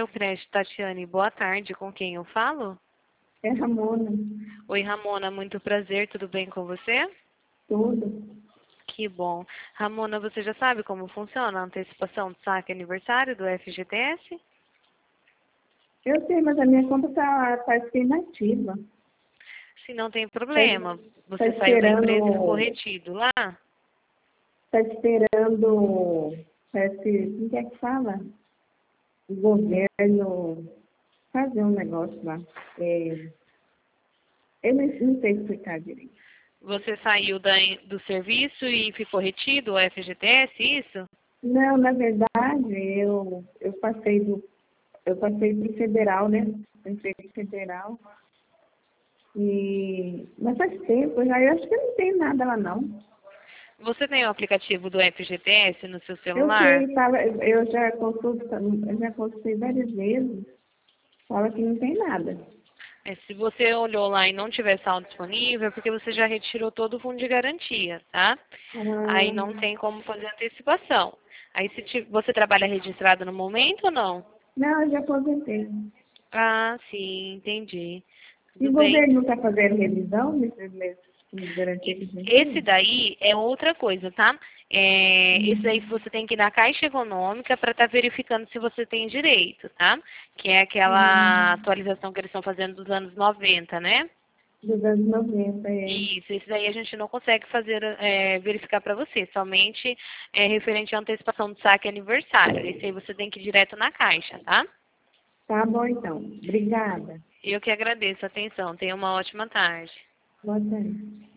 seu crédito, Tatiane. Boa tarde, com quem eu falo? É Ramona. Oi, Ramona, muito prazer, tudo bem com você? Tudo. Que bom. Ramona, você já sabe como funciona a antecipação do saque aniversário do FGTS? Eu sei, mas a minha conta tá inativa. Se não tem problema, Tá você saiu da empresa e ficou esperando. retido lá? Tá esperando. Parece. Como que é que fala? O governo fazer um negócio lá. Eu não sei explicar direito. Você saiu do serviço e ficou retido, o FGTS, isso? Não, na verdade, eu passei pro federal, né? Eu entrei pro federal. Mas faz tempo já, eu acho que não tem nada lá não. Você tem o aplicativo do FGTS no seu Eu celular? sei, eu já consultei várias vezes, fala que não tem nada. Se você olhou lá e não tiver saldo disponível, é porque você já retirou todo o fundo de garantia, tá? Aí não Ah, tem como fazer antecipação. Aí você trabalha registrado no momento ou não? não, eu já aposentei. Ah, sim, entendi. E Tudo o bem. governo não está fazendo revisão nesses fundos de garantia que a gente Esse tem? daí é outra coisa, tá? Esse daí você tem que ir na Caixa Econômica para estar verificando se você tem direito, tá? Que é aquela Hum, atualização que eles estão fazendo dos anos 90, né? dos anos 90, Isso, esse daí a gente não consegue fazer, verificar para você, somente referente à antecipação do saque aniversário. Esse aí você tem que ir direto na Caixa, tá? Tá bom então. Obrigada. Eu que agradeço a atenção. Tenha uma ótima tarde. Boa tarde.